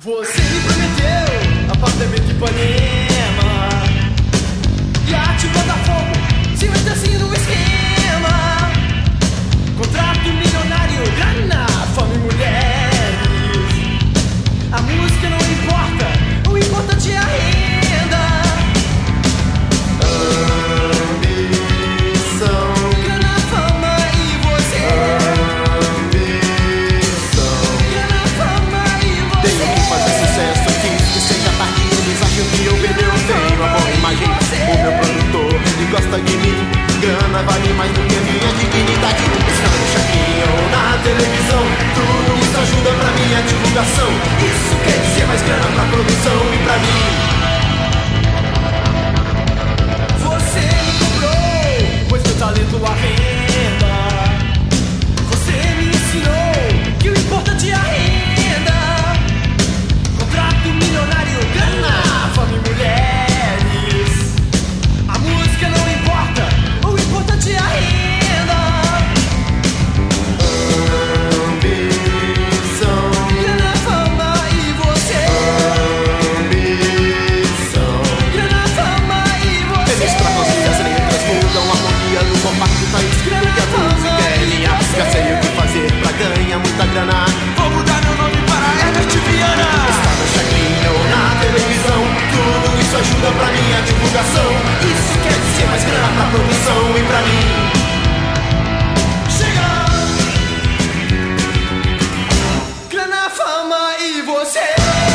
Você me prometeu apartamento em Ipanema, iate Botafogo, se mete assim no esquema. Contrato milionário, grana, fome e mulheres. A música não importa, o importante é a renda. Ambição, grana, fama e você. Ambição, grana, fama e você. Tenho que fazer sucesso, quis que seja tarde. Eles acham que eu perdi o tenho uma boa imagem. O meu produtor, ele gosta de mim. Grana vale mais do que minha dignidade. Está no Chacrinha ou na televisão, tudo isso ajuda pra minha divulgação. Isso quer dizer mais grana pra produção e pra mim. Você me comprou, pois meu talento à venda. Você me ensinou que o importante é a renda. Contrato milionário, grana, fome e mulheres. A música não importa, o importante é a renda. Ambição, Grana, fama e você. ambição. Grana, fama e você. Eles trocam as letras, mudam a harmonia no compacto, tá escrito que a música é minha. Já sei o que fazer pra ganhar muita grana. Vou mudar meu nome para Herbert Viana. Está no Chacrinha ou na televisão, tudo isso ajuda pra minha divulgação. Isso quer dizer mais grana pra produção e pra mim. Chega! Grana, fama e você.